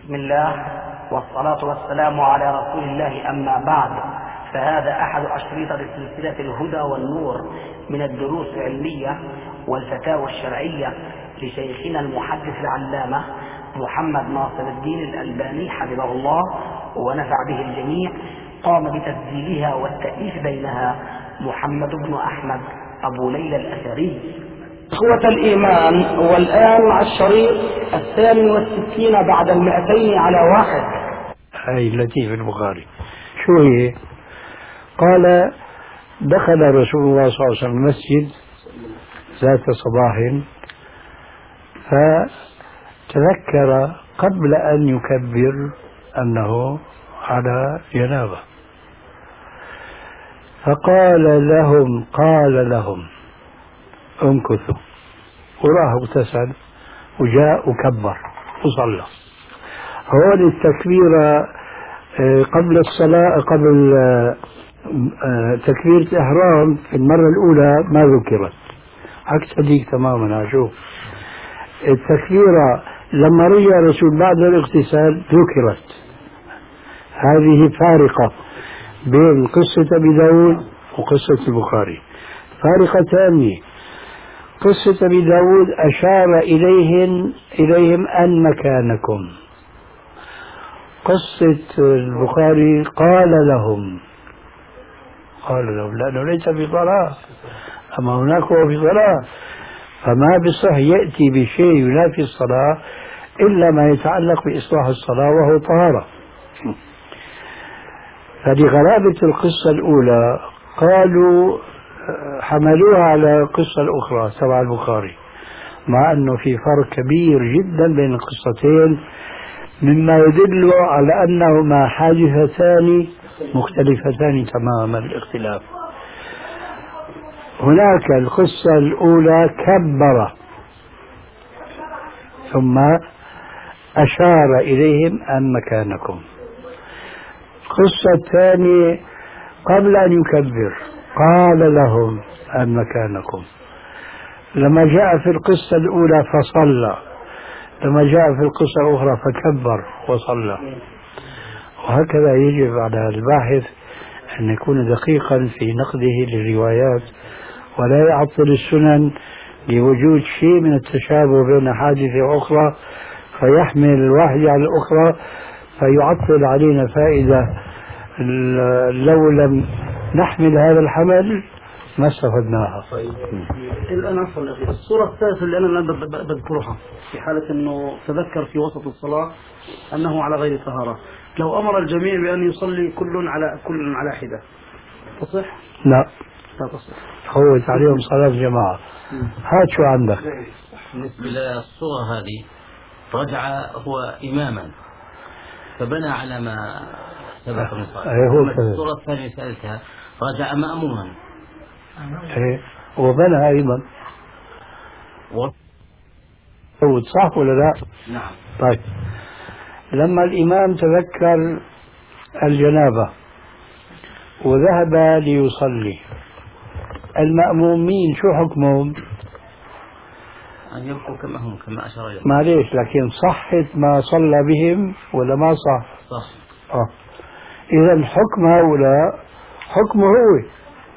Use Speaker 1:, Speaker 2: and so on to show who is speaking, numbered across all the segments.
Speaker 1: بسم الله والصلاة والسلام على رسول الله، أما بعد، فهذا أحد أشرطة سلسلة الهدى والنور من الدروس العلمية والفتاوى الشرعية لشيخنا المحدث العلامة محمد ناصر الدين الألباني حفظه الله ونفع به الجميع. قام بتسجيلها والتأليف بينها محمد بن أحمد أبو ليلى الأثري. إخوة الإيمان، والآن مع الشريط 62 بعد 200 على 1.
Speaker 2: هاي التي في البخاري. شو هي؟ قال: دخل رسول الله صلى الله عليه وسلم المسجد ذات صباح، فتذكر قبل أن يكبر أنه على جنابة، قال لهم امكثوا، وراح اغتسل وجاء وكبر وصلى. هون التكبيرة قبل الصلاة، قبل تكبيرة الإحرام في المرة الأولى ما ذكرت، عكس هذيك تماما. شوف التكبيرة لما رجع الرسول بعد الاغتسال ذكرت. هذه فارقة بين قصة أبي داود وقصة البخاري، فارقة ثانية. قصة أبي داود أشار إليهم أن مكانكم. قصة البخاري قال لهم لأنه ليس في صلاة، أما هناك هو في صلاة، فما بصح يأتي بشيء ينافي الصلاة إلا ما يتعلق بإصلاح الصلاة وهو طهارة. فلغرابة القصة الأولى قالوا حملوها على القصة الأخرى تبع البخاري، مع أنه في فرق كبير جدا بين القصتين، مما يدل على أنهما حادثتان مختلفتان تماما الاختلاف. هناك القصة الأولى كبر ثم أشار إليهم أن مكانكم. القصة الثانية قبل أن يكبر قال لهم أن مكانكم. لما جاء في القصة الأولى فصلى، لما جاء في القصة الأخرى فكبر وصلى. وهكذا يجب على الباحث أن يكون دقيقا في نقده للروايات، ولا يعطل السنن لوجود شيء من التشابه بين حادثة أخرى فيحمل الواحدة على الأخرى فيعطل علينا فائدة لو لم نحمل هذا الحمل ما استفدناها.
Speaker 1: الآن أصل الصورة الثالثة اللي أنا الآن بذكرها في حالة أنه تذكر في وسط الصلاة أنه على غير طهارة، لو أمر الجميع بأن يصلي كل على حدة تصح؟
Speaker 2: لا
Speaker 1: تصح.
Speaker 2: فوت عليهم صلاة الجماعة. هات شو عندك.
Speaker 3: بالنسبة للصورة هذه رجع هو إماما فبنى على ما سبق من صلاة. الصورة الثانية سألتها رجع مأموما
Speaker 2: وبنى أيضا صح ولا لا؟
Speaker 3: نعم.
Speaker 2: طيب، لما الإمام تذكر الجنابة وذهب ليصلي، المأمومين شو حكمهم؟
Speaker 3: أن يبقوا كما هم كما أشار إليه.
Speaker 2: معليش، لكن صحت ما صلى بهم ولا ما صح؟
Speaker 3: صح.
Speaker 2: إذا حكم هؤلاء حكمه هو.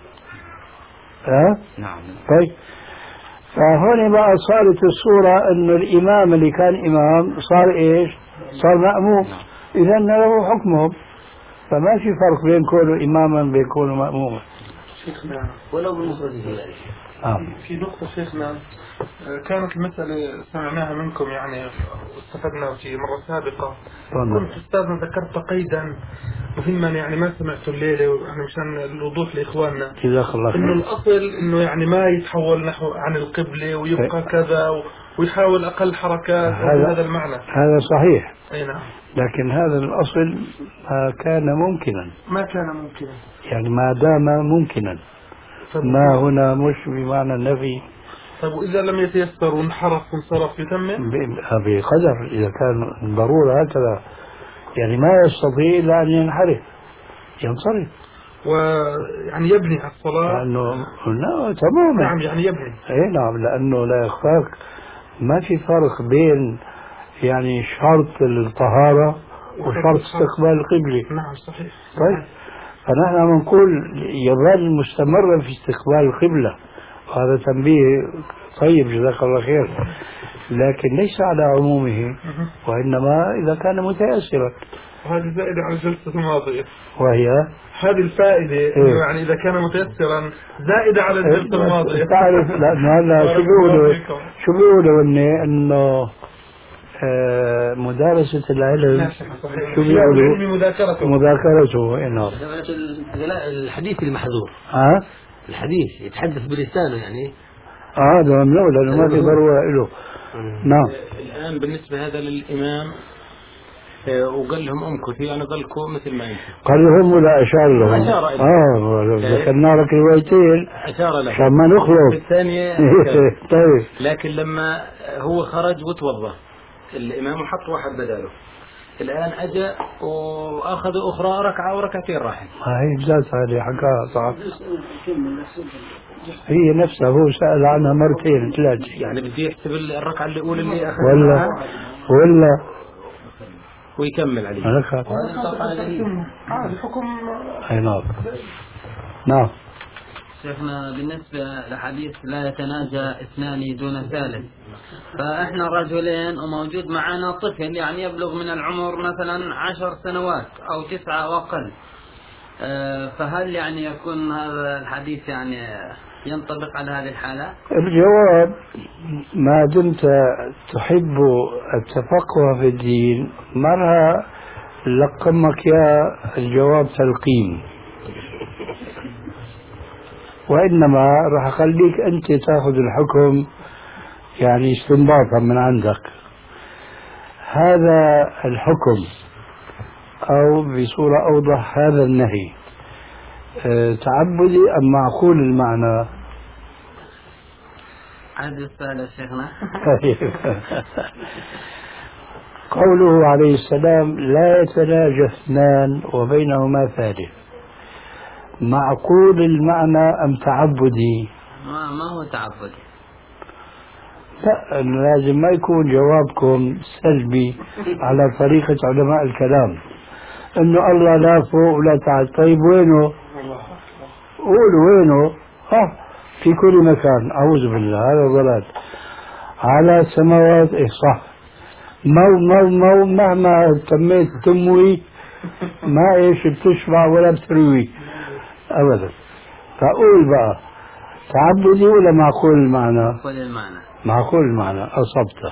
Speaker 3: نعم.
Speaker 2: طيب، فهون بقى صارت الصورة انه الامام اللي كان امام صار ايش؟ صار مأموم.
Speaker 3: نعم.
Speaker 2: اذا له حكمهم، فما في فرق بين كونه اماما وبين كونه مأموما.
Speaker 4: شيخنا
Speaker 3: ولو بالمفرد
Speaker 4: في نقطة شيخنا، كانت المسألة سمعناها منكم يعني واستفدنا في مرة سابقة. كنت أستاذنا ذكرت قيدا مهما يعني ما سمعته الليلة يعني مشان الوضوح لإخواننا، إنه الأصل إنه يعني ما يتحول نحو عن القبلة ويبقى كذا ويحاول أقل حركات هذا المعنى.
Speaker 2: هذا صحيح.
Speaker 4: أي نعم.
Speaker 2: لكن هذا الأصل ما كان ممكنا. يعني ما دام ممكنا، ما هنا مش بمعنى النفي.
Speaker 4: طيب وإذا لم يتيسر وانحرف وانصرف يتمم؟
Speaker 2: بقدر، إذا كان ضرورة هكذا، يعني ما يستطيع إلا أن ينحرف ينصرف
Speaker 4: ويعني يبني على الصلاة.
Speaker 2: لأنه لا تماما.
Speaker 4: نعم يعني يبني.
Speaker 2: أي نعم، لأنه لا يخفاك ما في فرق بين يعني شرط الطهارة وشرط استقبال القبلة.
Speaker 4: نعم صحيح.
Speaker 2: طيب فنحن بنقول يظل مستمرا في استقبال القبلة، وهذا تنبيه طيب جزاك الله خير، لكن ليس على عمومه، وإنما إذا كان متيسرا.
Speaker 4: وهذه زائدة على الجلسة الماضية،
Speaker 2: وهي
Speaker 4: هذه الفائدة يعني إذا كان متيسرا زائدة على الجلسة الماضية.
Speaker 2: تعرف لأنه هلا شو بيقولوا إنه مدارسة العلم شو بيقولوا؟ مذاكرته. إنه
Speaker 3: الحديث المحذور، الحديث يتحدث بلسانه يعني
Speaker 2: هذا ممنوع لأنه ما في ضرورة له. نعم.
Speaker 3: الآن بالنسبة هذا للإمام وقال لهم امكثوا يعني ظلكم مثل ما انتم.
Speaker 2: قال لهم ولا اشار لهم؟ ذكرنا لك روايتين
Speaker 3: اشار لهم
Speaker 2: عشان ما نخلط.
Speaker 3: الثانية
Speaker 2: طيب.
Speaker 3: لكن لما هو خرج وتوضا الامام وحط واحد بداله، الان اجى واخذ اخرى ركعة وركعتين راح.
Speaker 2: هي ذاتها اللي حكاها صح. هي نفسها هو سأل عنها مرتين ثلاثة.
Speaker 3: يعني بده يحسب الركعة اللي الاولى اللي اخذها
Speaker 2: ولا
Speaker 3: ويكمل عليه.
Speaker 4: هذا حكم.
Speaker 2: أي نعم. نعم.
Speaker 3: شيخنا بالنسبة لحديث لا يتناجى اثنان دون ثالث، فإحنا رجلين وموجود معنا طفل يعني يبلغ من العمر مثلا 10 سنوات أو 9 وأقل، فهل يعني يكون هذا الحديث يعني ينطبق على هذه الحالة؟
Speaker 2: الجواب ما دمت تحب التفقه في الدين مرة لقمك يا الجواب تلقين، وإنما راح أخليك أنت تأخذ الحكم يعني استنباطا من عندك. هذا الحكم أو بصورة أوضح هذا النهي تعبدي أم معقول المعنى؟
Speaker 3: هذا السؤال يا شيخنا.
Speaker 2: قوله عليه السلام لا يتناجى اثنان وبينهما ثالث، معقول المعنى أم تعبدي؟
Speaker 3: ما هو تعبدي.
Speaker 2: لا لازم ما يكون جوابكم سلبي على طريقة علماء الكلام انه الله لا فوق ولا تحت. طيب وينه؟ قولوا وينه؟ في كل مكان. اعوذ بالله هذا ضلال. على السماوات صح. مو مهما تميت تموي ما بتشبع ولا بتروي ابدا. فقول بقى تعبدي ولا معقول المعنى؟
Speaker 3: معقول المعنى.
Speaker 2: معقول المعنى. اصبت.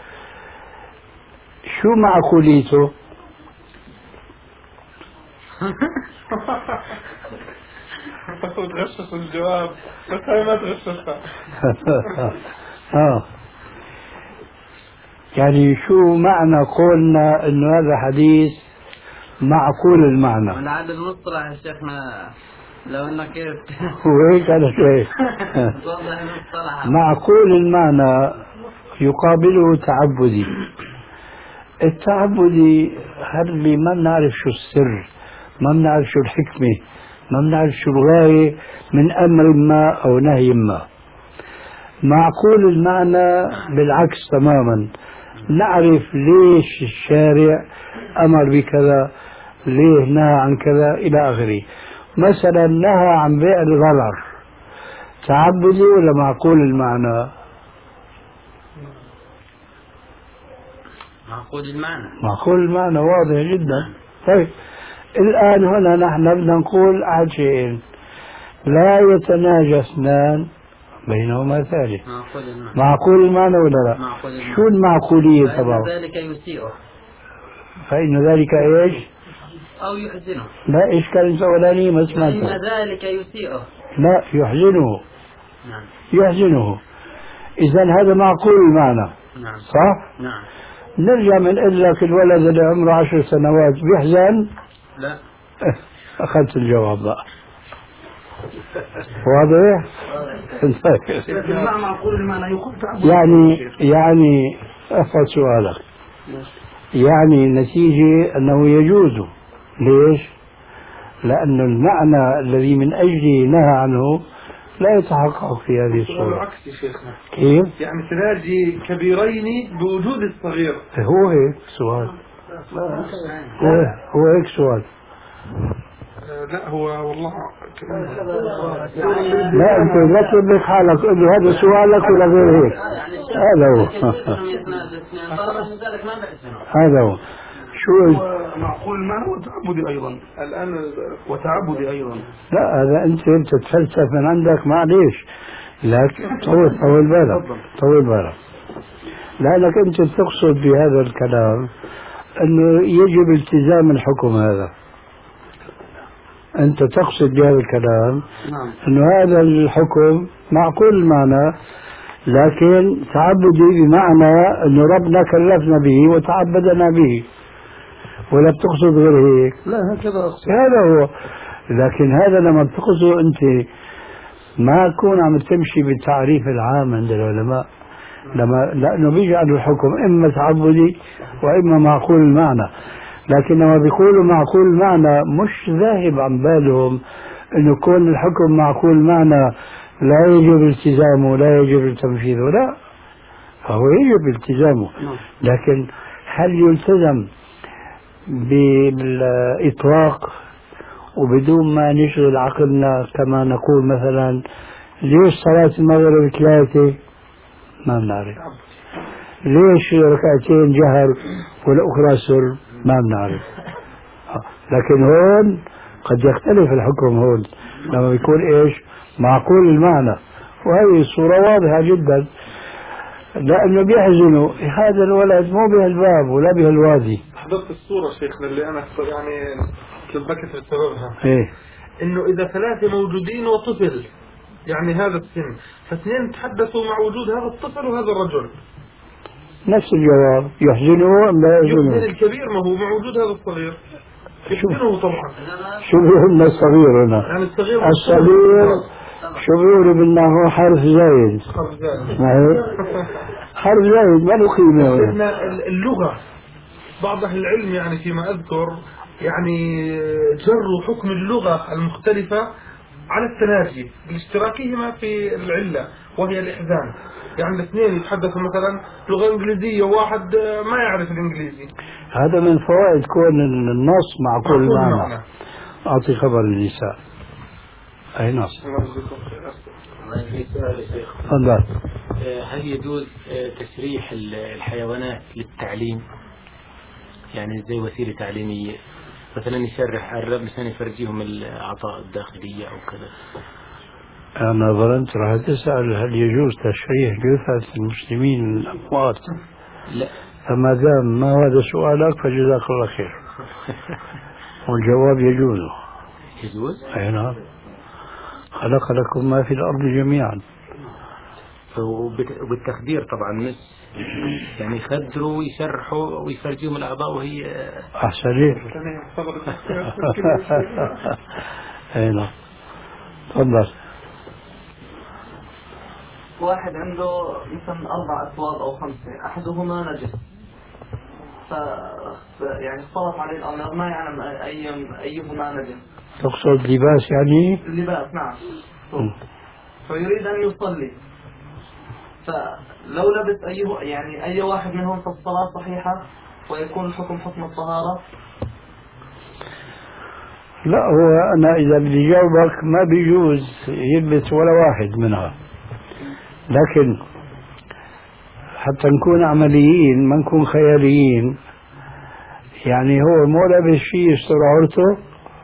Speaker 2: شو معقوليته؟
Speaker 4: تغشش الجواب بس هي ما تغششها.
Speaker 2: يعني شو معنى قولنا انه هذا حديث معقول المعنى؟
Speaker 3: والعاد المصطلح يا شيخنا لو انك
Speaker 2: وهيك انا شوي. معقول المعنى يقابله تعبدي. التعبدي هل ما بنعرف شو السر، ما بنعرف شو الحكمة، ما بنعرف شو الغاية من أمر ما أو نهي ما. معقول المعنى بالعكس تماما، نعرف ليش الشارع أمر بكذا، ليه نهى عن كذا إلى آخره. مثلا نهى عن بيع الغرر، تعبدي ولا معقول المعنى؟
Speaker 3: معقول المعنى.
Speaker 2: معقول المعنى واضح جدا. طيب الآن هنا نحن بدنا نقول عن شيئين، لا يتناجى اثنان بينهما ثالث. معقول المعنى ولا لا؟
Speaker 3: معقول المعنى.
Speaker 2: شو المعقولية تبعه؟
Speaker 3: فإن ذلك يسيئه.
Speaker 2: فإن ذلك ايش؟
Speaker 3: أو يحزنه.
Speaker 2: لا إيش كان الأولانية ما سمعتها.
Speaker 3: فإن ذلك يسيئه.
Speaker 2: لا يحزنه.
Speaker 3: نعم.
Speaker 2: يحزنه. إذا هذا معقول المعنى.
Speaker 3: نعم.
Speaker 2: صح؟
Speaker 3: نعم.
Speaker 2: نرجع بنقول لك الولد اللي عمره 10 سنوات بيحزن؟
Speaker 3: لا.
Speaker 2: أخذت الجواب بقى. واضح؟
Speaker 1: معقول المعنى يقول
Speaker 2: يعني أفضل سؤالك. يعني النتيجة أنه يجوز. ليش؟ لأن المعنى الذي من أجله نهى عنه لا يتحقق في هذه
Speaker 4: السؤال
Speaker 2: الصورة.
Speaker 4: عكسي شيخنا.
Speaker 2: كيف؟
Speaker 4: يعني تناجي كبيرين بوجود الصغير.
Speaker 2: هو هيك سؤال. هو هيك سؤال.
Speaker 4: لا هو والله
Speaker 2: لا أنت لا تدرك حالك إنه هذا سؤالك ولا غير هيك. هذا هو. هذا هو. شو
Speaker 1: معقول ما هو تعبدي أيضا
Speaker 4: الآن
Speaker 1: وتعبدي أيضا.
Speaker 2: لا هذا أنت تتفلسف من عندك معليش، لكن طول بالك لأنك أنت تقصد بهذا الكلام أنه يجب التزام الحكم هذا. أنت تقصد بهذا الكلام أنه هذا الحكم معقول المعنى، لكن تعبدي بمعنى أنه ربنا كلفنا به وتعبدنا به، ولا بتقصد غير هيك؟
Speaker 1: لا هكذا أقصد.
Speaker 2: هذا هو. لكن هذا لما بتقصده أنت ما تكون عم تمشي بالتعريف العام عند العلماء، لأنه بيجعلوا الحكم إما تعبدي وإما معقول المعنى. لكن لما بيقولوا معقول المعنى مش ذاهب عن بالهم أنه كون الحكم معقول المعنى لا يجب التزامه لا يجب تنفيذه، لا، فهو يجب التزامه، لكن هل يلتزم بالإطلاق وبدون ما نشغل عقلنا كما نقول مثلا ليش صلاة المغرب 3 ما بنعرف، ليش ركعتين جهر والأخرى سر ما بنعرف. لكن هون قد يختلف الحكم هون لما يكون إيش معقول المعنى، وهذه الصورة واضحة جدا، لأنه بيحزنوا هذا الولد مو بهالباب ولا بهالوادي.
Speaker 4: حضرت الصورة شيخنا اللي أنا يعني كنت بكتب سببها
Speaker 2: إيه؟
Speaker 4: إنه إذا 3 موجودين وطفل يعني هذا السن، فاثنين تحدثوا مع وجود هذا الطفل وهذا الرجل،
Speaker 2: نفس الجواب، يحزنه أم لا يحزنه؟
Speaker 4: يحزن الكبير ما هو مع وجود هذا الصغير، يحزنه طبعا.
Speaker 2: شو بيقولنا الصغير هنا؟
Speaker 4: يعني الصغير
Speaker 2: شو بيقولوا بدنا هو حرف زايد. حرف زايد ما له قيمة.
Speaker 4: اللغة بعض أهل العلم يعني فيما أذكر يعني جروا حكم اللغة المختلفة على التناجي لاشتراكهما في العلة وهي الإحزان. يعني الاثنين يتحدثوا مثلا لغة إنجليزية وواحد ما يعرف الإنجليزي.
Speaker 2: هذا من فوائد كون النص معقول المعنى. أعطي خبر النساء. أي نص؟ تفضل.
Speaker 5: هل يجوز تشريح الحيوانات للتعليم؟ يعني زي وسيلة تعليمية، مثلا يشرح الرب مثلا يفرجيهم الأعضاء الداخلية أو كذا.
Speaker 2: أنا ظننت راح تسأل هل يجوز تشريح جثث المسلمين الأموات.
Speaker 5: لا،
Speaker 2: فما دام ما هذا سؤالك فجزاك الله خير. والجواب يجوز. أي نعم. خلق لكم ما في الأرض جميعا.
Speaker 5: وبالتخدير طبعا، مش يعني يخدروا ويشرحوا ويفرجيهم الأعضاء وهي
Speaker 2: أحسن. أي نعم. تفضل.
Speaker 3: واحد عنده مثلا 4 أثواب أو 5، أحدهما نجس، يعني اختلط عليه الأمر ما يعلم أيهما نجس.
Speaker 2: تقصد لباس يعني؟
Speaker 3: اللباس نعم. فيريد أن يصلي، فلو لبس يعني أي واحد منهم فالصلاة صحيحة ويكون الحكم حكم الطهارة.
Speaker 2: لا، هو أنا إذا بدي جاوبك ما بيجوز يلبس ولا واحد منها، لكن حتى نكون عمليين ما نكون خياليين، يعني هو مو لابس شيء يستر عورته.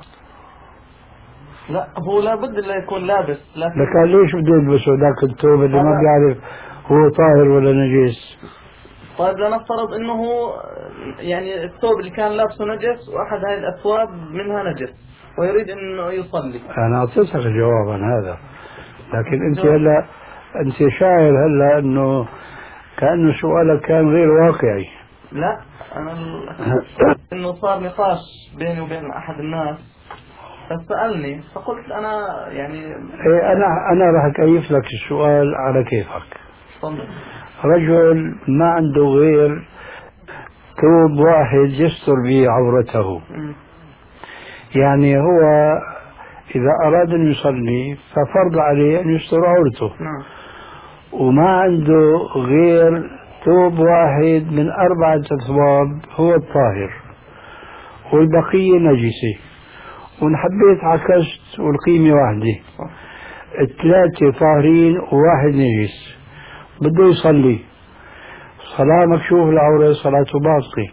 Speaker 3: لا، هو لابد لا يكون لابس،
Speaker 2: لكن ليش بده يلبسه ذاك الثوب اللي ما بيعرف هو طاهر ولا نجس؟
Speaker 3: طيب لنفترض انه يعني الثوب اللي كان لابسه نجس واحد هاي الاثواب منها نجس ويريد انه يصلي.
Speaker 2: انا اعطيتك الجواب عن هذا، لكن انت هلا انت شاعر هلا انه كانه سؤالك كان غير واقعي.
Speaker 3: لا، انا انه صار نقاش بيني وبين احد الناس فسألني فقلت انا يعني
Speaker 2: إيه، انا راح اكيف لك السؤال على كيفك.
Speaker 3: طبعا.
Speaker 2: رجل ما عنده غير ثوب واحد يستر به عورته، يعني هو إذا أراد أن يصلي ففرض عليه أن يستر عورته، وما عنده غير ثوب واحد من 4 أثواب هو الطاهر والبقية نجسة، وإن حبيت عكست والقيمة واحدة، 3 طاهرين وواحد نجس، بده يصلي صلاة مكشوف العورة، صلاته باطلة،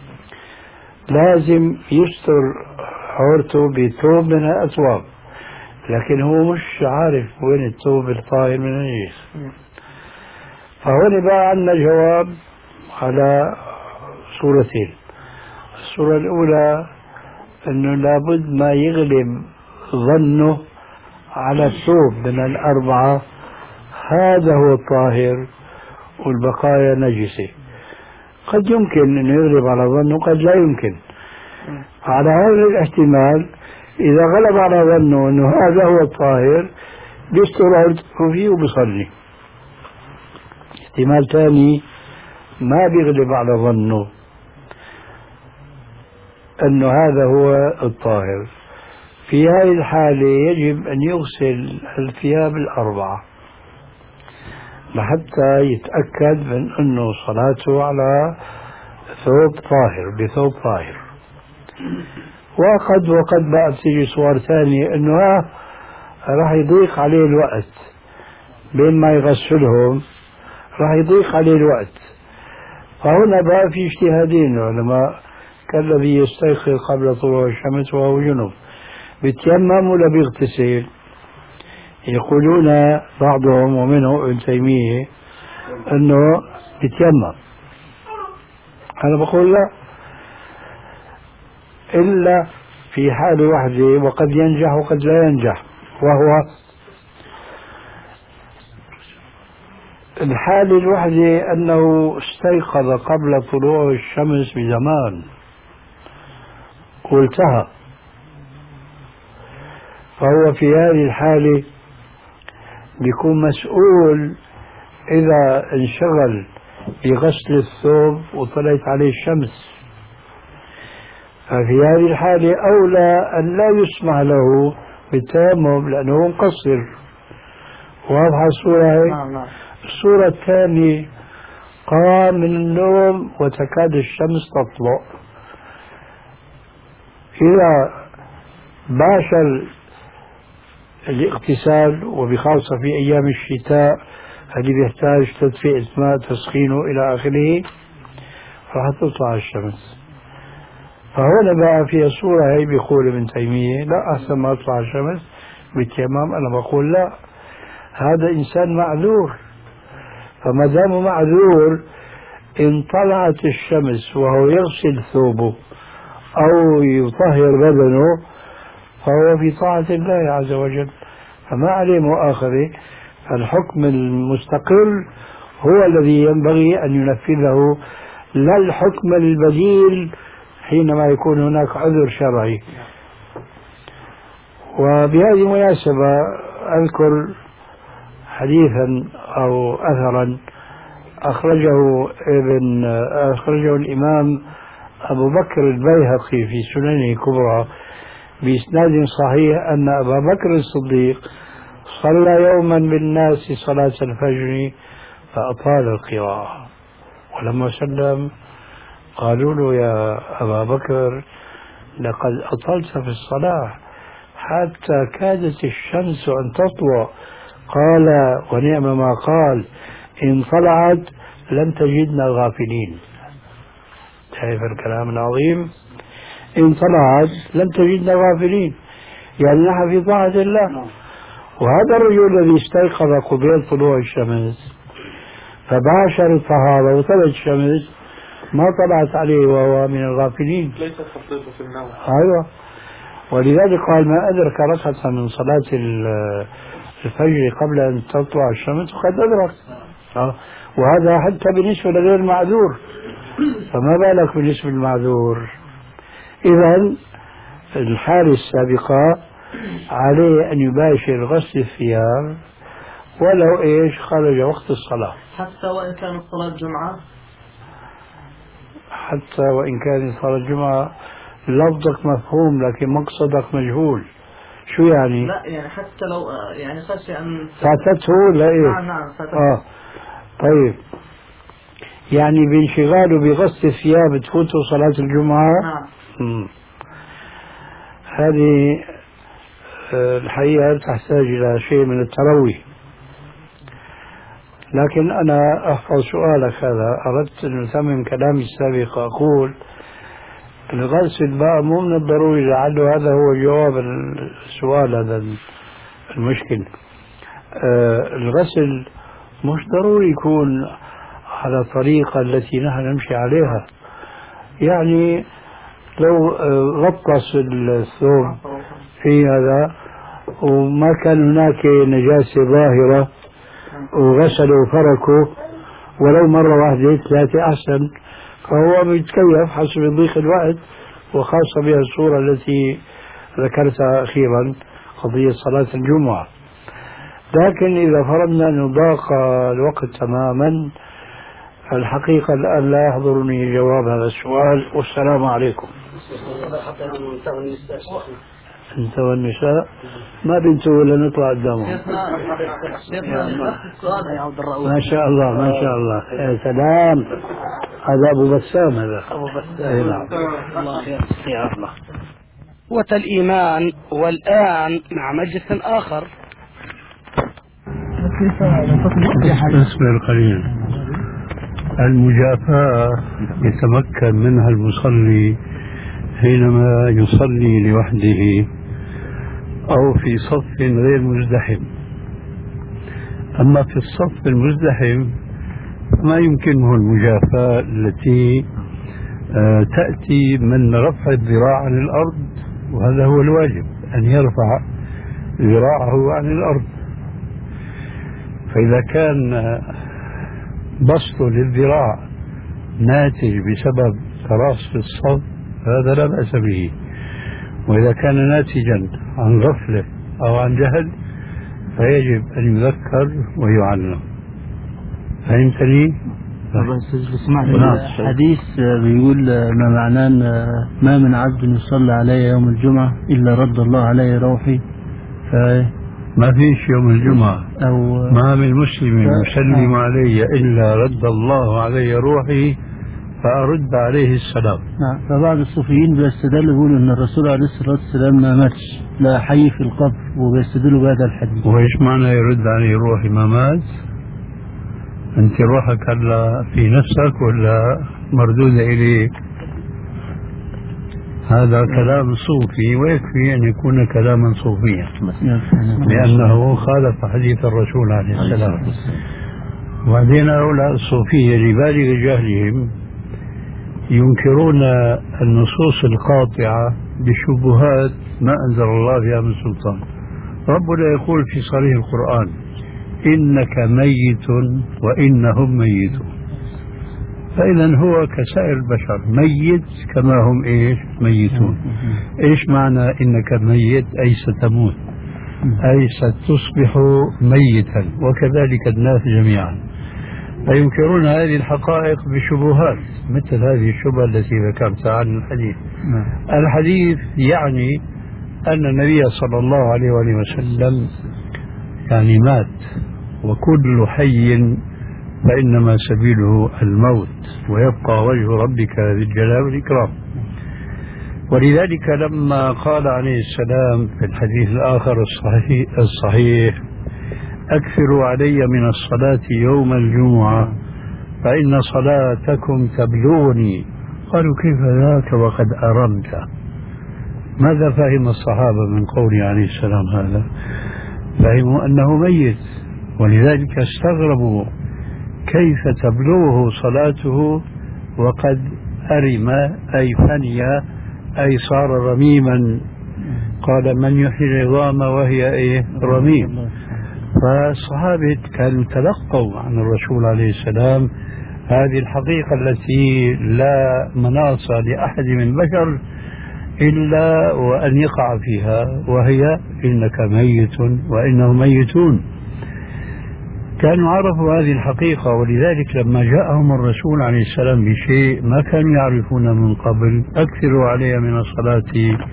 Speaker 2: لازم يستر عورته بثوب من الأثواب، لكن هو مش عارف وين الثوب الطاهر من النجس. فهون بقى عندنا جواب على صورتين. الصورة الأولى أنه لابد ما يغلب ظنه على الثوب من 4، هذا هو الطاهر والبقايا نجسة. قد يمكن أن يغلب على ظنه، قد لا يمكن. على هذا الاحتمال إذا غلب على ظنه أنه هذا هو الطاهر بيستر عورته فيه وبيصلي. احتمال ثاني ما بيغلب على ظنه أنه هذا هو الطاهر، في هذه الحالة يجب أن يغسل الثياب 4 لحتى يتأكد من أنه صلاته على ثوب طاهر بثوب طاهر. وقد بقى تيجي صور ثانية أنه راح يضيق عليه الوقت بين ما يغسلهم، راح يضيق عليه الوقت. فهنا بقى في اجتهادين العلماء، كالذي يستيقظ قبل طلوع الشمس وهو جنب بيتيمم ولا بيغتسل؟ يقولون بعضهم ومنه ابن تيمية أنه بيتيمم. أنا بقول لا، إلا في حال واحدة وقد ينجح وقد لا ينجح، وهو الحالة الوحدة أنه استيقظ قبل طلوع الشمس بزمان والتهى، فهو في هذه الحالة بيكون مسؤول إذا انشغل بغسل الثوب وطلعت عليه الشمس. ففي هذه الحالة أولى أن لا يسمح له بالتيمم لأنه مقصر. واضحة الصورة هي؟ الصورة الثانية قام من النوم وتكاد الشمس تطلع، إذا باشر الاغتسال وبخاصة في أيام الشتاء اللي بيحتاج تدفئة ماء تسخينه إلى آخره راح تطلع الشمس. فهنا بقى في الصورة هي بيقول ابن تيمية لا، أحسن ما تطلع الشمس بالتمام. أنا بقول لا، هذا إنسان معذور، فما دام معذور إن طلعت الشمس وهو يغسل ثوبه أو يطهر بدنه فهو في طاعة الله عز وجل، فما عليه مؤاخذة. الحكم المستقل هو الذي ينبغي أن ينفذه، لا الحكم البديل حينما يكون هناك عذر شرعي. وبهذه المناسبة أذكر حديثا أو أثرا أخرجه الإمام أبو بكر البيهقي في سننه الكبرى بإسناد صحيح أن أبا بكر الصديق صلى يوما بالناس صلاة الفجر فأطال القراءة، ولما سلم قالوا له يا أبا بكر لقد أطلت في الصلاة حتى كادت الشمس أن تطلع. قال ونعم ما قال، إن طلعت لم تجدنا غافلين. شايف الكلام العظيم؟ إن طلعت لم تجدنا غافلين، يعني نحن في طاعة الله. وهذا الرجل الذي استيقظ قبيل طلوع الشمس فباشر الطهارة وطلعت الشمس ما طلعت عليه وهو من الغافلين،
Speaker 4: ليس تفضيل في النوم.
Speaker 2: أيوة. ولذلك قال ما أدرك ركعة من صلاة الفجر قبل أن تطلع الشمس فقد أدرك. وهذا حتى بالنسبة لغير المعذور، فما بالك بالنسبة للمعذور. إذن الحالة السابقة عليه أن يباشر غسل الثياب ولو إيش خرج وقت الصلاة،
Speaker 6: حتى وإن كانت صلاة جمعة.
Speaker 2: حتى وإن كانت صلاة جمعة لفظك مفهوم لكن مقصدك مجهول. شو يعني؟
Speaker 6: لا يعني حتى لو يعني خشي أن
Speaker 2: فاتته لا إيه؟
Speaker 6: نعم فاتته.
Speaker 2: طيب، يعني بانشغاله بغسل الثياب تفوته صلاة الجمعة؟
Speaker 6: نعم.
Speaker 2: هذه الحقيقة تحتاج إلى شيء من التروي، لكن أنا أحفظ سؤالك هذا. أردت أن أتمم كلامي السابق، أقول الغسل بقى مو من الضروري، لعله هذا هو جواب السؤال، هذا المشكل. الغسل مش ضروري يكون على الطريقة التي نحن نمشي عليها. يعني لو غطس الثوب في هذا وما كان هناك نجاسة ظاهرة وغسلوا وفركوا ولو مرة واحدة ثلاثة أحسن، فهو بيتكيف حسب ضيق الوقت، وخاصة بها الصورة التي ذكرتها أخيرا، قضية صلاة الجمعة. لكن إذا فرضنا أن ضاق الوقت تماما، الحقيقة الآن لا يحضرني جواب هذا السؤال، والسلام عليكم. انت والنساء ما بنتوا ولا نطلع قدامهم؟ ما شاء الله ما شاء الله، يا سلام. هذا أبو بسام، هذا أبو بسام. نعم.
Speaker 1: الله خير يا الله. قوة الإيمان. والآن مع مجلس آخر.
Speaker 2: اصبر قليلا. المجافاة يتمكن منها المصلي حينما يصلي لوحده أو في صف غير مزدحم. أما في الصف المزدحم ما يمكنه المجافاة التي تأتي من رفع الذراع عن الأرض، وهذا هو الواجب، أن يرفع ذراعه عن الأرض. فإذا كان بسط للذراع ناتج بسبب تراص في الصف هذا لا بأس به، وإذا كان ناتجا عن غفلة أو عن جهل فيجب أن يذكر ويعلم. فهمتني؟
Speaker 7: حديث بيقول ما معناه ما من عبد يصلى علي يوم الجمعة إلا رد الله علي روحي.
Speaker 2: ما فيش يوم الجمعة
Speaker 7: أو
Speaker 2: ما من مسلم يسلم علي إلا رد الله علي روحي فأرد عليه السلام.
Speaker 7: نعم. فبعض الصوفيين بيستدلوا يقولوا أن الرسول عليه الصلاة والسلام ما ماتش، لا حي في القبر، وبيستدلوا بهذا الحديث.
Speaker 2: وإيش معنى يرد عليه روحي ما مات؟ أنت روحك هلا في نفسك ولا مردودة إليك؟ هذا كلام صوفي، ويكفي أن يكون كلاما صوفيا لأنه خالف حديث الرسول عليه السلام. وبعدين هؤلاء الصوفية لبالغ جهلهم ينكرون النصوص القاطعة بشبهات ما أنزل الله بها من سلطان. ربنا يقول في صريح القرآن: إنك ميت وإنهم ميتون. فإذا هو كسائر البشر ميت كما هم إيش ميتون. إيش معنى إنك ميت؟ أي ستموت، أي ستصبح ميتا، وكذلك الناس جميعا. فينكرون هذه الحقائق بشبهات مثل هذه الشبهة التي ذكرتها عن الحديث. الحديث يعني أن النبي صلى الله عليه وسلم يعني مات، وكل حي فإنما سبيله الموت، ويبقى وجه ربك ذي الجلال والإكرام. ولذلك لما قال عليه السلام في الحديث الآخر الصحيح: أكثروا علي من الصلاة يوم الجمعة فإن صلاتكم تبلغني. قالوا: كيف ذاك وقد أرمت؟ ماذا فهم الصحابة من قوله عليه السلام هذا؟ فهموا أنه ميت، ولذلك استغربوا كيف تبلغه صلاته وقد أرم أي فني أي صار رميما. قال: من يحيي العظام وهي رميم. فالصحابة كانوا تلقوا عن الرسول عليه السلام هذه الحقيقة التي لا مناص لأحد من البشر إلا وأن يقع فيها، وهي إنك ميت وإنهم ميتون. كانوا عرفوا هذه الحقيقة، ولذلك لما جاءهم الرسول عليه السلام بشيء ما كانوا يعرفون من قبل: أكثروا علي من الصلاة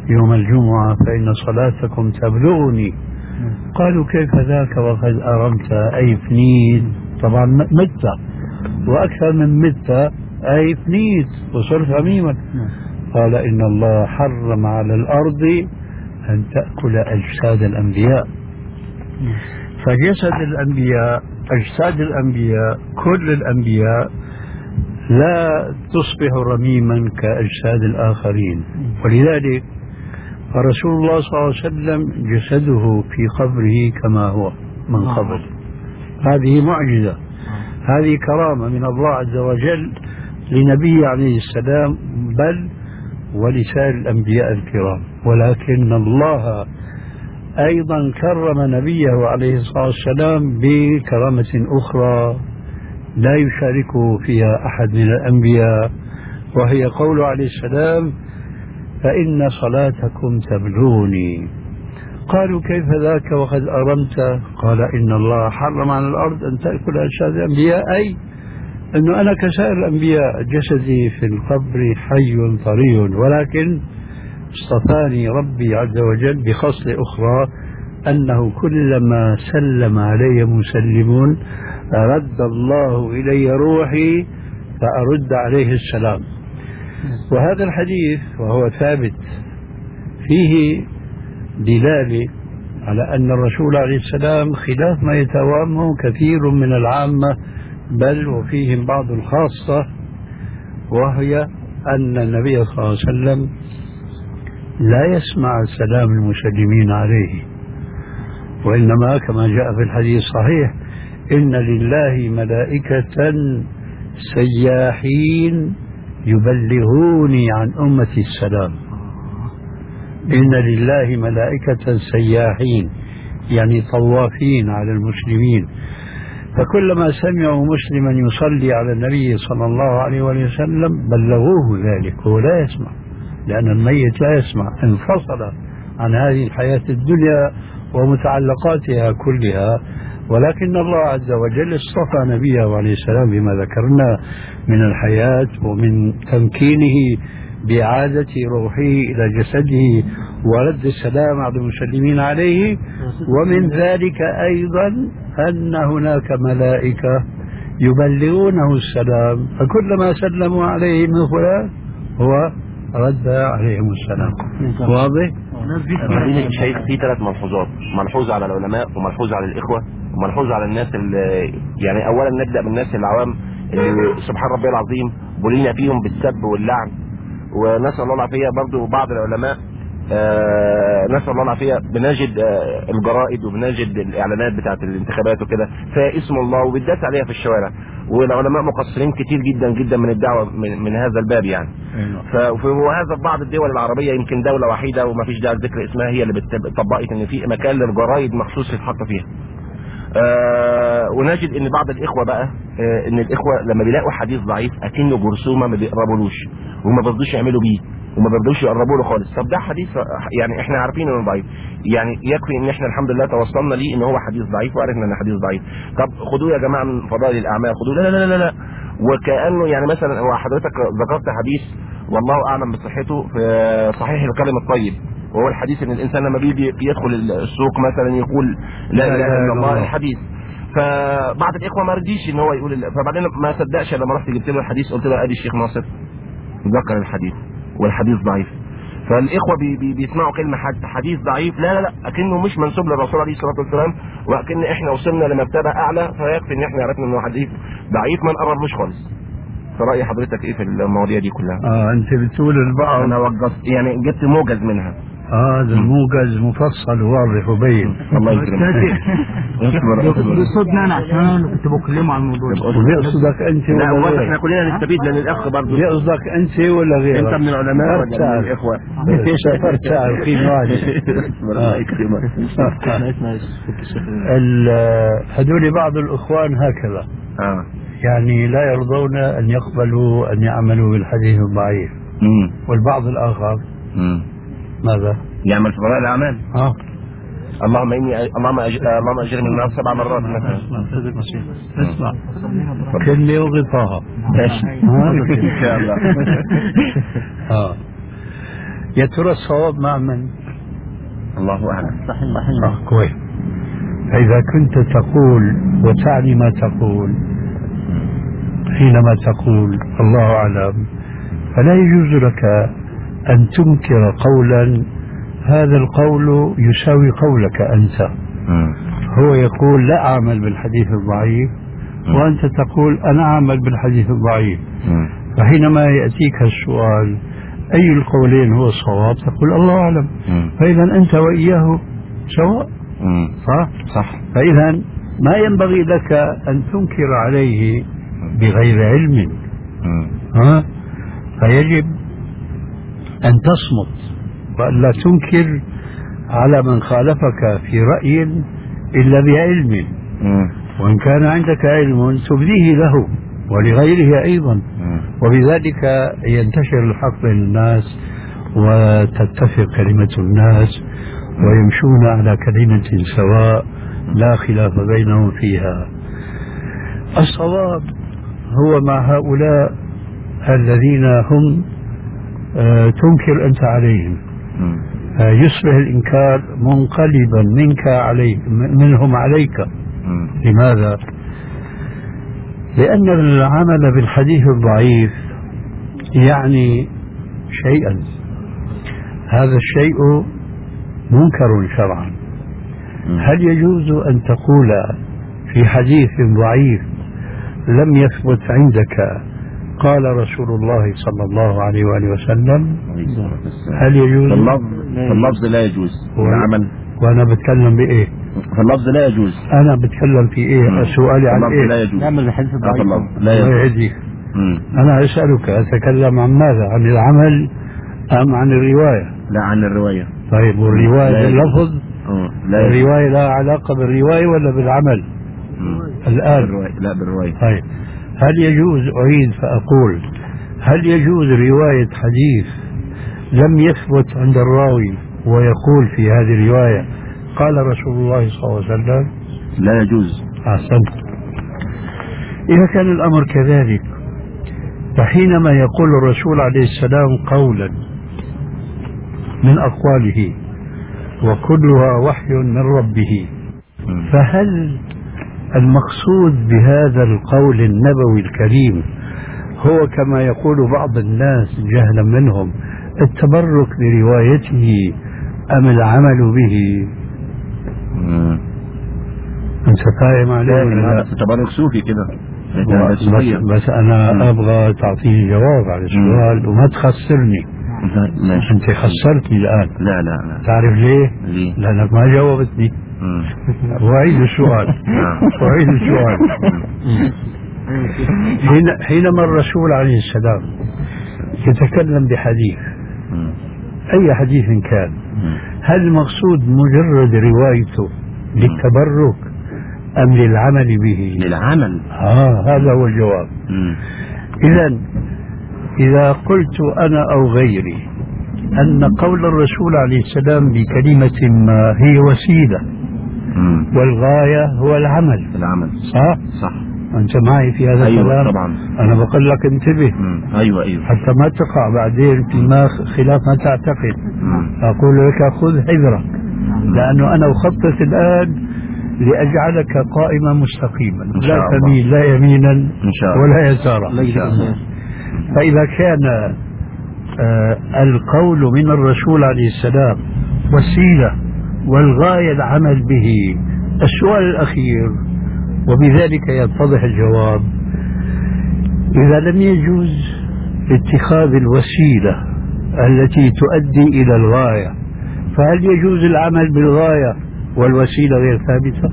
Speaker 2: يوم الجمعة فإن صلاتكم تبلغني. قالوا كيف ذاك وقد أرمت أي فنيت، طبعا مت وأكثر من مت أي فنيت وصرت رميما. قال إن الله حرم على الأرض أن تأكل أجساد الأنبياء. فجسد الأنبياء، أجساد الأنبياء، كل الأنبياء لا تصبح رميما كأجساد الآخرين. ولذلك فرسول الله صلى الله عليه وسلم جسده في قبره كما هو من قبل. هذه معجزة، هذه كرامة من الله عز وجل لنبيه عليه السلام، بل ولسائر الأنبياء الكرام. ولكن الله أيضا كرم نبيه عليه الصلاة والسلام بكرامة أخرى لا يشاركه فيها أحد من الأنبياء، وهي قوله عليه السلام فإن صلاتكم تبلغني. قالوا كيف ذاك وقد أرمت؟ قال إن الله حرم على الأرض أن تأكل أجساد الأنبياء، أي أنه أنا كسائر الأنبياء جسدي في القبر حي طري، ولكن اصطفاني ربي عز وجل بخصلة أخرى، أنه كلما سلم علي مسلمون رد الله إلي روحي فأرد عليه السلام. وهذا الحديث وهو ثابت فيه دلالة على أن الرسول عليه السلام خلاف ما يتوهمه كثير من العامة، بل وفيهم بعض الخاصة، وهي أن النبي صلى الله عليه وسلم لا يسمع سلام المسلمين عليه، وإنما كما جاء في الحديث الصحيح إن لله ملائكة سياحين يبلغوني عن أمتي السلام. إن لله ملائكة سياحين يعني طوافين على المسلمين، فكلما سمعوا مسلما يصلي على النبي صلى الله عليه وسلم بلغوه ذلك، وهو لا يسمع، لأن الميت لا يسمع، انفصل عن هذه الحياة الدنيا ومتعلقاتها كلها. ولكن الله عز وجل اصطفى نبيه عليه السلام بما ذكرنا من الحياة ومن تمكينه بإعادة روحه إلى جسده ورد السلام على المسلمين عليه. ومن ذلك أيضا أن هناك ملائكة يبلغونه السلام، فكلما سلموا عليه من فلان هو رد عليهم السلام. واضح؟
Speaker 8: شايف في 3 ملحوظات، ملحوظ على العلماء وملحوظ على الإخوة وملحوظ على الناس اللي يعني أولا نبدأ بالناس العوام اللي سبحان ربي العظيم بولينا فيهم بالسب واللعن، ونسأل الله العافية. برضو بعض العلماء نسأل الله العافية بنجد الجرائد وبنجد الإعلانات بتاعت الانتخابات وكده فاسم الله وبالذات عليها في الشوارع، والعلماء مقصرين كتير جدا جدا من الدعوة من هذا الباب يعني. وهذا في بعض الدول العربية يمكن دولة وحيدة وما فيش داعي ذكر اسمها هي اللي طبقت ان في مكان للجرائد مخصوص يتحط فيها. ونجد ان بعض الاخوة بقى ان الاخوة لما بيلاقوا حديث ضعيف اكنه جرثومة ما بيقربولوش وما بيرضوش يعملوا بيه وما بيرضوش يقربوا له خالص. طب ده حديث يعني احنا عارفين انه ضعيف، يعني يكفي ان احنا الحمد لله توصلنا ليه ان هو حديث ضعيف وعرفنا ان حديث ضعيف. طب خدوه يا جماعه من فضائل الاعمال، خدوه. لا لا لا لا، وكانه يعني مثلا هو حضرتك ذكرت حديث والله اعلم بصحته في صحيح الكلم الطيب، وهو الحديث ان الانسان لما بيجي يدخل السوق مثلا يقول لا اله الا الله الحديث. فبعض الاخوه ما رضيش ان هو يقول فبعدين ما صدقش لما رحت جبت له الحديث قلت له ادي الشيخ ناصر ذكر الحديث والحديث ضعيف. فالاخوه بيسمعوا كلمه حديث ضعيف لا لا لا اكنه مش منسوب للرسول عليه الصلاه والسلام، واكن احنا وصلنا لمرتبه اعلى، فيكفي ان احنا عرفنا انه حديث ضعيف ما نقربلوش خالص. فرأي حضرتك ايه في المواضيع دي كلها؟
Speaker 2: انت بتقول البعض،
Speaker 8: انا وقفت يعني جبت موجز منها.
Speaker 2: هذا الموجز مفصل وواضح وبين.
Speaker 8: الله يكرمك.
Speaker 6: بيقصدنا انا عشان كنت بكلمه عن الموضوع.
Speaker 2: بيقصدك انت
Speaker 8: لا
Speaker 2: ولا غيرك؟
Speaker 8: احنا كلنا نستفيد لان الاخ برضه.
Speaker 2: بيقصدك انت ولا غيرك؟
Speaker 8: انت من العلماء ولا من الاخوه؟
Speaker 2: سافرت ساعة قيمة واحدة.
Speaker 8: الله يكرمك.
Speaker 2: هذول بعض الاخوان هكذا يعني لا يرضون ان يقبلوا ان يعملوا بالحديث الضعيف. والبعض الاخر ماذا؟
Speaker 8: يعمل في فضائل الاعمال. اللهم اجرني من النار 7 مرات مثلا.
Speaker 2: اسمع كلمة وغطاها.
Speaker 8: ان شاء الله.
Speaker 2: يا ترى الصواب مع من؟
Speaker 8: الله أعلم.
Speaker 7: صحيح.
Speaker 2: كويس. فإذا كنت تقول وتعني ما تقول حينما تقول الله أعلم، فلا يجوز لك أن تنكر قولا هذا القول يساوي قولك أنت. هو يقول لا أعمل بالحديث الضعيف وأنت تقول أنا أعمل بالحديث الضعيف. فحينما يأتيك السؤال أي القولين هو الصواب تقول الله أعلم. فإذا أنت وإياه سواء. صح. فإذا ما ينبغي لك أن تنكر عليه بغير علم. فيجب أن تصمت وأن لا تنكر على من خالفك في رأي إلا بعلم. وإن كان عندك علم تبديه له ولغيره أيضا، وبذلك ينتشر الحق بين الناس وتتفق كلمة الناس ويمشون على كلمة سواء لا خلاف بينهم فيها. الصواب هو مع هؤلاء الذين هم تنكر أنت عليهم، يصبح الإنكار منقلبا منك عليك منهم عليك. لماذا؟ لأن العمل بالحديث الضعيف يعني شيئا، هذا الشيء منكر شرعا. هل يجوز أن تقول في حديث ضعيف لم يثبت عندك قال رسول الله صلى الله عليه وآله وسلم؟ هل يجوز؟
Speaker 8: اللفظ لا يجوز العمل.
Speaker 2: وأنا بتكلم بإيه؟
Speaker 8: فاللفظ لا يجوز.
Speaker 2: أنا بتكلم في إيه؟ سؤالي عن إيه؟
Speaker 8: لا يجوز
Speaker 7: نعمل الحديث الضعيف.
Speaker 8: لا يجوز.
Speaker 2: أنا أسألك أتكلم عن ماذا؟ عن العمل أم عن الرواية؟
Speaker 8: لا، عن الرواية.
Speaker 2: طيب والرواية اللفظ؟ الرواية لا علاقة بالرواية ولا بالعمل؟ الآن
Speaker 8: لا بالرواية.
Speaker 2: طيب هل يجوز، أعيد فأقول، هل يجوز رواية حديث لم يثبت عند الراوي ويقول في هذه الرواية قال رسول الله صلى الله عليه وسلم؟
Speaker 8: لا يجوز.
Speaker 2: أحسنت. إذا كان الأمر كذلك فحينما يقول الرسول عليه السلام قولا من أقواله وكلها وحي من ربه، فهل المقصود بهذا القول النبوي الكريم هو كما يقول بعض الناس جهلا منهم التبرك بروايته أم العمل به؟ أنت فاهم عليه؟
Speaker 8: التبرك صوفي كده.
Speaker 2: بس أنا أبغى تعطيني جواب على السؤال وما تخسرني. أنت خسرتني الآن.
Speaker 8: لا.
Speaker 2: تعرف ليه؟ لأنك ما جاوبتني. وأعيد السؤال. حينما الرسول عليه السلام يتكلم بحديث أي حديث كان، هل المقصود مجرد روايته للتبرك أم للعمل به؟
Speaker 8: للعمل.
Speaker 2: هذا هو الجواب. إذا قلت أنا أو غيري أن قول الرسول عليه السلام بكلمة ما هي وسيلة والغاية هو العمل. صح؟ أنت معي في هذا الكلام؟
Speaker 8: أيوة طبعا.
Speaker 2: أنا بقول لك انتبه.
Speaker 8: أيوة.
Speaker 2: حتى ما تقع بعدين فيما خلاف ما تعتقد. أقول لك خذ حذرك، لأنه أنا أخطط الآن لأجعلك قائما مستقيما لا تميل لا يمينا ولا يسارا. فإذا كان القول من الرسول عليه السلام وسيلة والغاية العمل به، السؤال الأخير وبذلك يتضح الجواب، إذا لم يجوز اتخاذ الوسيلة التي تؤدي إلى الغاية، فهل يجوز العمل بالغاية والوسيلة غير ثابتة؟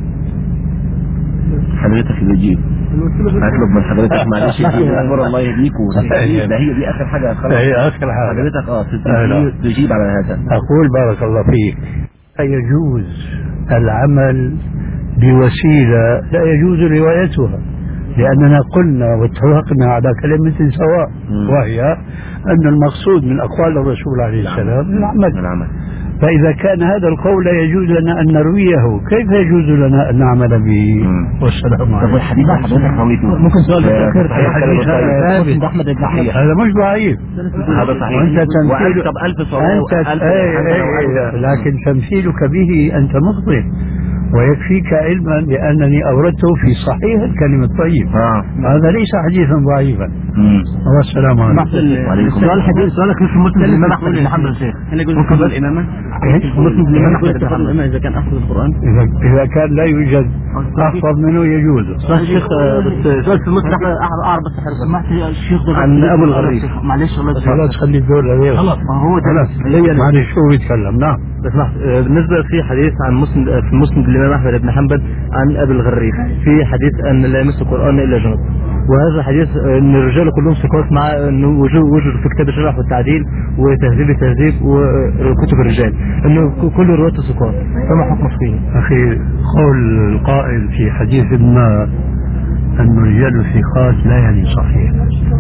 Speaker 8: حضرتك اللي تجيب. أطلب من حضرتك معلش أمر الله يهديك ده هي دي آخر حاجة خلاص.
Speaker 2: هي آخر حاجة.
Speaker 8: حضرتك تجيب على هذا.
Speaker 2: أقول بارك الله فيك، يجوز العمل بوسيلة لا يجوز روايتها، لأننا قلنا واتفقنا على كلمة سواء، وهي أن المقصود من أقوال الرسول عليه السلام العمل. فإذا كان هذا القول لا يجوز لنا أن نرويه، كيف يجوز لنا أن نعمل به؟ والسلام عليكم.
Speaker 8: الحديث حضرتك رويته
Speaker 7: ممكن سؤال بالتأخير؟
Speaker 2: الحديث هذا
Speaker 7: أحمد بن حنبل
Speaker 2: هذا مش ضعيف،
Speaker 8: هذا صحيح.
Speaker 2: وأنت تمثيل
Speaker 8: طب 1000 صلاة
Speaker 2: لكن تمثيلك به أنت مخطئ، ويكفيك علما بأنني أوردته في صحيح الكلمة الطيب. هذا ليس حديثا ضعيفا. والسلام عليكم.
Speaker 7: سؤال حديث سؤالك في مسلم الإمام أحمد بن حنبل الشيخ. أنا قلت قبل الإمامة. مسلم الإمام أحمد بن حنبل إذا كان أحفظ القرآن.
Speaker 2: إذا كان لا يوجد أحفظ منه يجوز.
Speaker 7: الشيخ بس سؤال في مسلم أعرف بس حرص. سمعت الشيخ
Speaker 2: عن أبو الغريب.
Speaker 7: معلش والله.
Speaker 2: خلاص خلي الدور عليه.
Speaker 7: خلاص ما هو ده.
Speaker 2: معلش هو يتكلم. نعم.
Speaker 7: بسمح بالنسبة في حديث عن مسلم في مسلم الإمام أحمد بن حنبل عن أبي الغريب في حديث أن لا يمس القرآن إلا جنب، وهذا حديث أن الرجال كلهم ثقات مع أنه وجود في كتاب الشرح والتعديل وتهذيب التهذيب وكتب الرجال أنه كل رواة ثقات، فما حكم فيه؟
Speaker 2: أخي قول القائل في حديث ما أن الرجال ثقات لا يعني صحيح،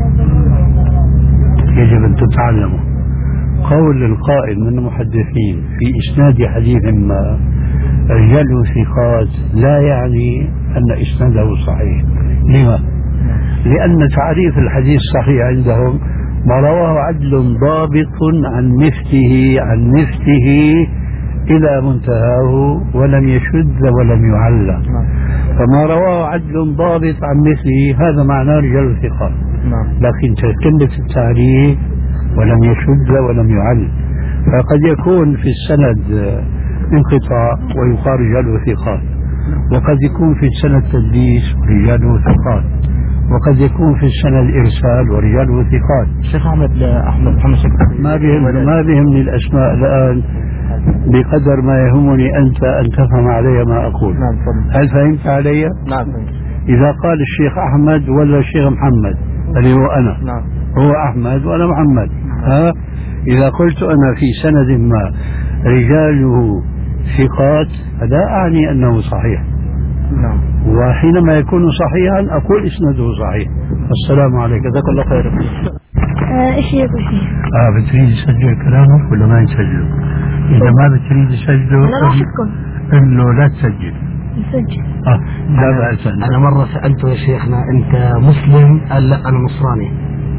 Speaker 2: يجب أن تتعلموا. قول القائل من المحدثين في إسناد حديث ما رجاله ثقات لا يعني أن إسناده صحيح. لما؟ لأن تعريف الحديث الصحيح عندهم ما رواه عدل ضابط عن مثله إلى منتهاه ولم يشذ ولم يعلى. فما رواه عدل ضابط عن مثله هذا معناه رجال ثقات، لكن كلمة التعريف ولم يشذ ولم يعل، فقد يكون في السند انقطاع ويقال رجاله ثقات، وقد يكون في السند تدليس ورجاله ثقات، وقد يكون في السند إرسال ورجاله ثقات.
Speaker 7: الشيخ أحمد محمد شكرا
Speaker 2: ما بيهمني الأسماء الآن بقدر ما يهمني أنت أن تفهم علي ما أقول. هل فهمت علي؟
Speaker 7: نعم.
Speaker 2: إذا قال الشيخ أحمد ولا الشيخ محمد اللي هو أنا، هو أحمد وأنا محمد، إذا قلت أنا في سند ما رجاله ثقات لا أعني أنه صحيح. وحينما يكون صحيحا أقول إسناده صحيح. السلام عليكم.
Speaker 7: جزاك الله خير.
Speaker 9: إيش يقول فيه؟
Speaker 2: بتريد تسجل كلامك ولا ما يسجل؟ إذا ما بتريد تسجله
Speaker 9: أنا راح أشكر
Speaker 2: إنه لا تسجل.
Speaker 9: نسجل.
Speaker 2: لا بأس.
Speaker 1: أنا مرة سألته يا شيخنا أنت مسلم؟ قال لا أنا نصراني.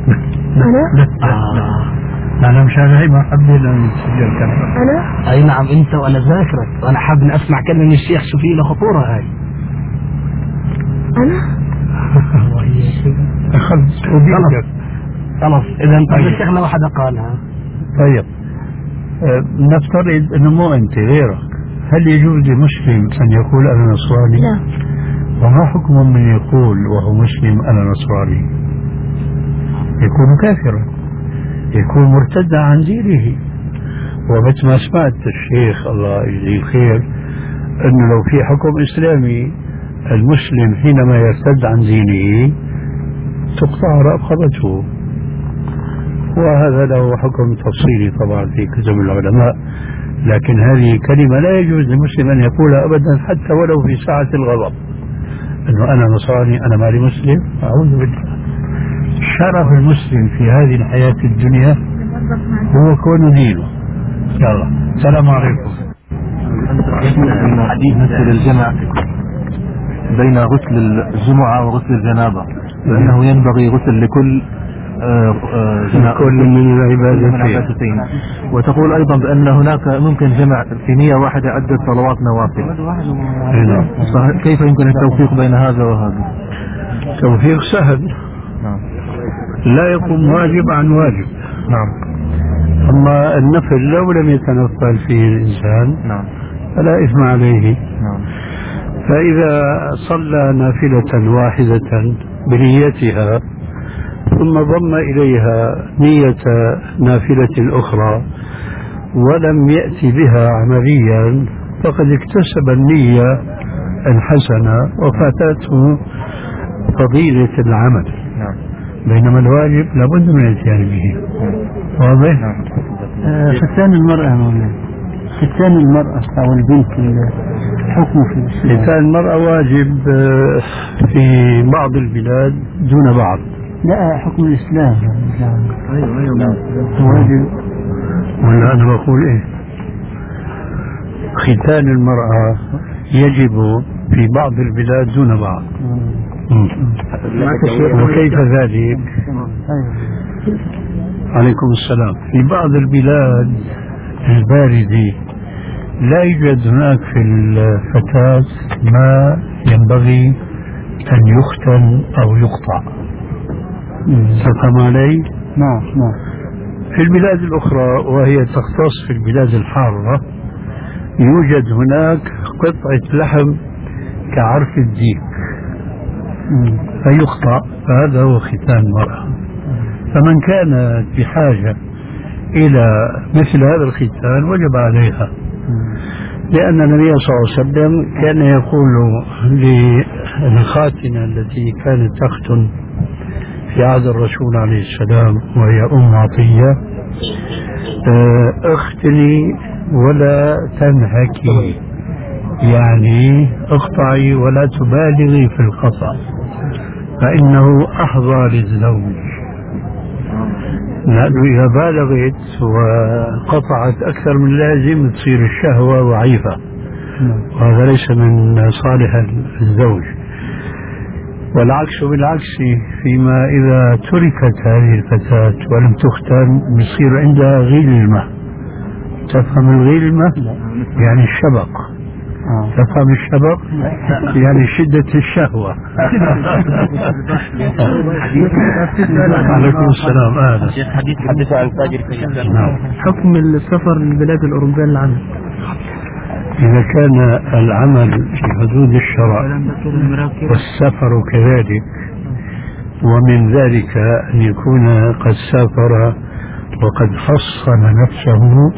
Speaker 2: أنا مش هاي ما حبيت أن نسجل كلامك.
Speaker 9: أنا؟
Speaker 1: أي نعم أنت، وأنا ذاكرك وأنا حاب أسمع كلمة من الشيخ شو فيه له خطورة هاي.
Speaker 9: أنا؟
Speaker 1: خلاص إذا أنت الشيخنا واحدة قالها.
Speaker 2: طيب نفترض أنه مو أنت غيرك، هل يجوز لمسلم أن يقول أنا نصراني؟
Speaker 9: لا.
Speaker 2: وما حكم من يقول وهو مسلم أنا نصراني؟ يكون كافرا، يكون مرتدا عن دينه. ومثل ما سمعت الشيخ الله يجزيه الخير أنه لو في حكم إسلامي المسلم حينما يرتد عن دينه تقطع رقبته، وهذا له حكم تفصيلي طبعا في كتب العلماء، لكن هذه كلمة لا يجوز للمسلم أن يقولها أبدا حتى ولو في ساعة الغضب، أنه أنا نصراني أنا مالي مسلم. أعوذ بالله. شرف المسلم في هذه الحياة الدنيا هو كون دينه. يلا السلام عليكم.
Speaker 7: حديث مثل الجمع بين غسل الجمعة وغسل الجنابة، لأنه ينبغي غسل لكل
Speaker 2: كل من العبادتين.
Speaker 7: وتقول أيضا بأن هناك ممكن جمع في نية واحدة عدة صلوات نوافل. كيف يمكن التوفيق بين هذا وهذا؟
Speaker 2: توفيق سهل. لا يقوم واجب عن واجب. أما النفل لو لم يتنفل فيه الإنسان فلا إثم عليه. فإذا صلى نافلة واحدة بنيتها ثم ضم إليها نية نافلة الأخرى ولم يأتي بها عمليا فقد اكتسب النية الحسنة وفاتته فضيلة العمل. بينما الواجب لابد من الاتيان به. واضح؟
Speaker 7: ختان المرأة مولانا، ختان المرأة أو البنت حكمه في
Speaker 2: ختان المرأة واجب في بعض البلاد دون بعض.
Speaker 7: لا حكم الإسلام.
Speaker 2: واجب ولا أنا بقول إيه؟ ختان المرأة يجب في بعض البلاد دون بعض. وكيف ذلك؟ عليكم السلام. في بعض البلاد الباردة لا يوجد هناك في الفتاة ما ينبغي أن يختن أو يقطع. تفهم علي؟
Speaker 6: نعم.
Speaker 2: في البلاد الأخرى وهي تختص في البلاد الحارة يوجد هناك قطعة لحم كعرف الديك فيقطع، فهذا هو ختان المرأة. فمن كان بحاجة إلى مثل هذا الختان وجب عليها، لأن النبي صلى الله عليه وسلم كان يقول للخاتنة التي كانت تختن في عهد الرسول عليه السلام وهي أم عطية: اختني ولا تنهكي، يعني اقطعي ولا تبالغي في القطع فإنه أحظى للزوج، لأنه إذا بالغت وقطعت أكثر من اللازم تصير الشهوة ضعيفة، وهذا ليس من صالح الزوج. والعكس بالعكس، فيما إذا تركت هذه الفتاة ولم تختن يصير عندها غلمة. تفهم الغلمة؟ يعني الشبق. تفهم الشبق؟ يعني شدة الشهوة. عليكم السلام.
Speaker 8: حدث عن تاجر في
Speaker 6: حكم السفر للبلاد الأوروبية العام
Speaker 2: إذا كان العمل في حدود الشرع والسفر كذلك، ومن ذلك أن يكون قد سافر وقد حصن نفسه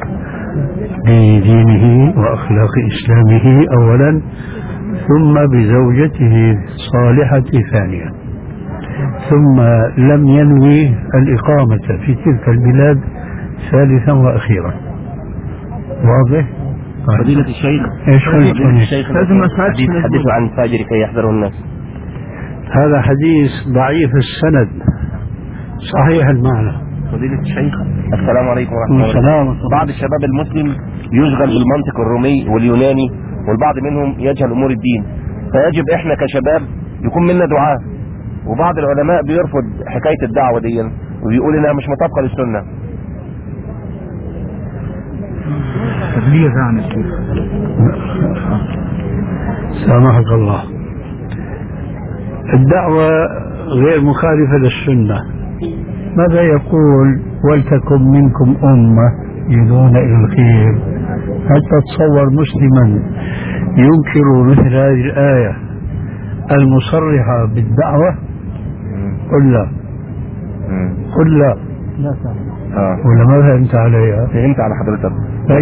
Speaker 2: بدينه وأخلاق إسلامه أولا، ثم بزوجته صالحة ثانيا، ثم لم ينوي الإقامة في تلك البلاد ثالثا وأخيرا. واضح؟
Speaker 8: فضيلة الشيخ،
Speaker 6: لازم
Speaker 8: حدثوا عن فاجر كي يحذره الناس.
Speaker 2: هذا حديث ضعيف السند صحيح المعنى.
Speaker 8: فضيلة الشيخ، السلام عليكم ورحمة الله. بعض الشباب المسلم يشغل بالمنطق الرومي واليوناني، والبعض منهم يجهل أمور الدين، فيجب إحنا كشباب يكون منا دعاء، وبعض العلماء بيرفض حكاية الدعوة دي وبيقول إنها مش مطابقة للسنة.
Speaker 6: تبليغ عن الشيخ.
Speaker 2: سامحك الله. الدعوة غير مخالفة للسنة. ماذا يقول؟ ولتكن منكم أمة يدعون إلى الخير. هل تتصور مسلما ينكر مثل هذه الآية المصرحة بالدعوة؟ قل لا. قل لا. ولا ما فهمت عليها؟
Speaker 8: فهمت على حضرتك.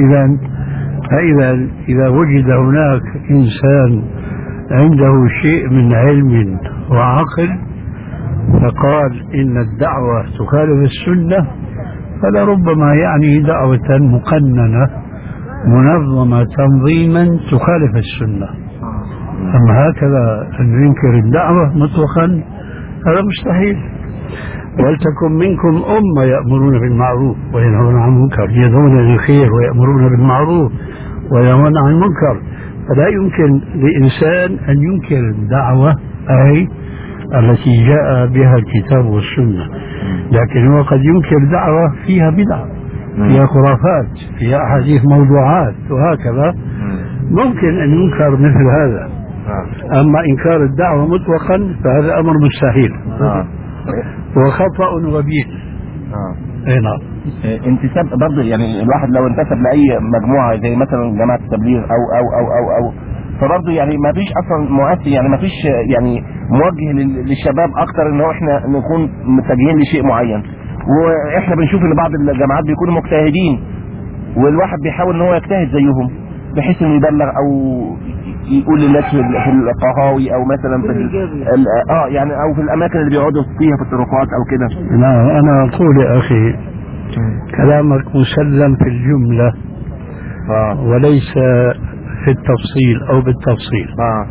Speaker 2: فإذا وجد هناك إنسان عنده شيء من علم وعقل فقال إن الدعوة تخالف السنة، فلربما يعني دعوة مقننة منظمة تنظيما تخالف السنة. أما هكذا أن ينكر الدعوة مطلقا هذا مستحيل. ولتكن منكم أمة يأمرون بالمعروف وينهون عن المنكر، يدعون للخير ويأمرون بالمعروف وينهون عن المنكر. فلا يمكن لإنسان أن ينكر الدعوة أي التي جاء بها الكتاب والسنة، لكن هو قد ينكر دعوة فيها بدعة، فيها خرافات، فيها أحاديث موضوعات وهكذا، ممكن أن ينكر مثل هذا. أما إنكار الدعوة مطلقا فهذا أمر مستحيل وخطأ وبين. نعم.
Speaker 8: انتساب برضه، يعني الواحد لو انتسب لأي مجموعة زي مثلا جماعة التبليغ أو فبرضه يعني ما فيش أصلا مؤثر، يعني ما فيش يعني موجه للشباب أكتر إن هو إحنا نكون متجهين لشيء معين. وإحنا بنشوف إن بعض الجماعات بيكونوا مجتهدين، والواحد بيحاول إن هو يجتهد زيهم بحيث إنه يبلغ أو يقول للناس في القهاوي أو مثلا في يعني أو في الأماكن اللي بيقعدوا فيها في الطرقات أو كده.
Speaker 2: نعم. أنا أقول يا أخي كلامك مسلم في الجملة وليس في التفصيل أو بالتفصيل.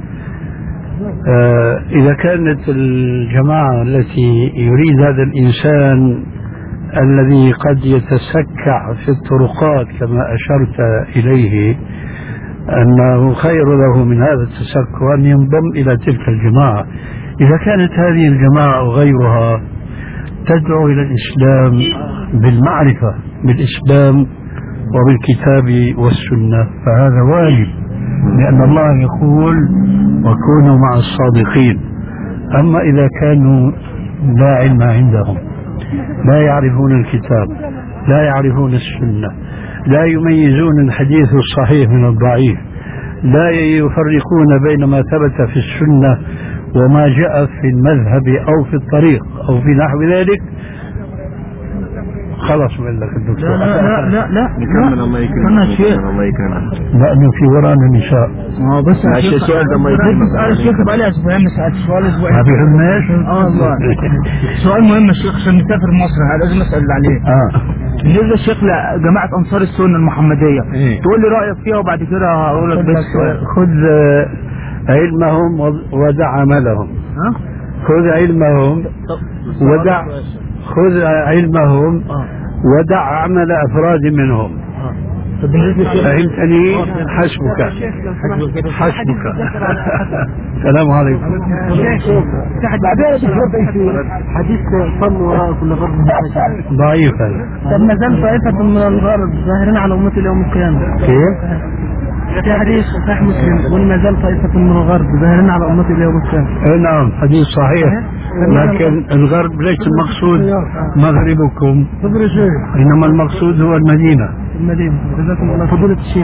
Speaker 2: إذا كانت الجماعة التي يريد هذا الإنسان الذي قد يتسكع في الطرقات كما أشرت إليه أنه خير له من هذا التسك وأن ينضم إلى تلك الجماعة. إذا كانت هذه الجماعة أو غيرها تدعو إلى الإسلام بالمعرفة بالإسلام وبالكتاب والسنة فهذا واجب، لأن الله يقول وكونوا مع الصادقين. أما إذا كانوا لا علم عندهم، لا يعرفون الكتاب، لا يعرفون السنة، لا يميزون الحديث الصحيح من الضعيف، لا يفرقون بين ما ثبت في السنة وما جاء في المذهب أو في الطريق أو في نحو ذلك، خلاص بقول لك الدكتور.
Speaker 7: لا
Speaker 8: نكمل. الله يكرمك. الله يكرمك.
Speaker 2: لأنه في ورانا نساء.
Speaker 7: بس
Speaker 8: السؤال ده الله يكرمك.
Speaker 7: الشيخ بقى لي اسبوعين سألت سؤال اسبوعين.
Speaker 2: ما بيهمناش.
Speaker 7: والله سؤال مهم الشيخ عشان نسافر مصر لازم اسال عليه. بالنسبه للشيخ لجماعه انصار السنه المحمديه تقول لي رايك فيها وبعد كده هقول لك. بس
Speaker 2: خذ علمهم ودع عملهم. خذ علمهم ودع ودع عمل أفراد منهم. فهمتني؟ حسبك. السلام عليكم.
Speaker 6: حديث صلوا وراء كل غرب
Speaker 2: ضعيف هذا.
Speaker 6: طب ما زال طائفة من الغرب ظاهرين على أمة يوم القيامة.
Speaker 2: كيف؟
Speaker 6: في حديث صحيح مسلم وما زال طائفة من الغرب ظاهرين على أمة يوم القيامة.
Speaker 2: نعم حديث صحيح، لكن الغرب ليس المقصود مغربكم، إنما المقصود هو المدينة.
Speaker 6: جزاكم الله. فضيلة الشيخ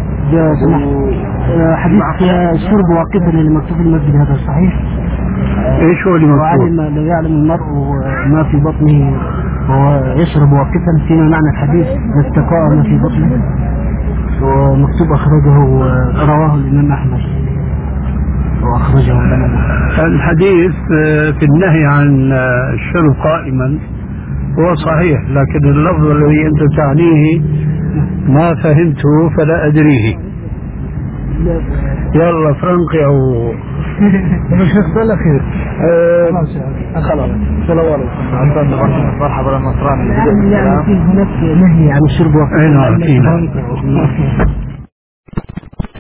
Speaker 6: حديث الشرب واقفا للمكتوب المسجد هذا صحيح؟
Speaker 2: ايش هو اللي مكتوب؟
Speaker 6: لا يعلم المرء ما في بطنه وهو يشرب واقفا، فيما معنى الحديث استقاء ما في بطنه، ومكتوب أخرجه رواه الإمام أحمد وأخرجه
Speaker 2: الحديث في النهي عن الشرب قائما هو صحيح، لكن اللفظ الذي أنت تعنيه ما فهمته فلا أدريه. يلا فرنقي أو
Speaker 6: الشيخ الله خير. خلاص السلام عليكم. مرحبا بالنصراني. يعني في هناك نهي عن الشرب.
Speaker 2: أي نعم.